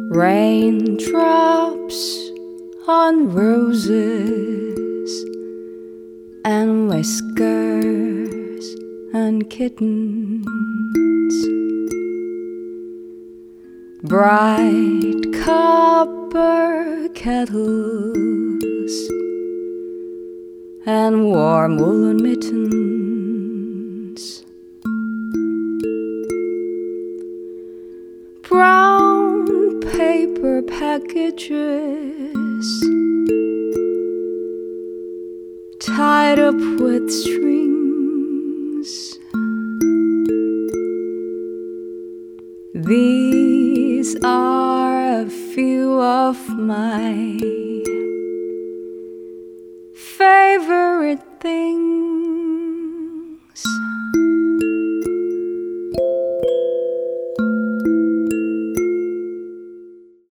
Raindrops on roses and whiskers and kittens, bright copper kettles and warm woolen mittens, brown paper packages tied up with strings. These are a few of my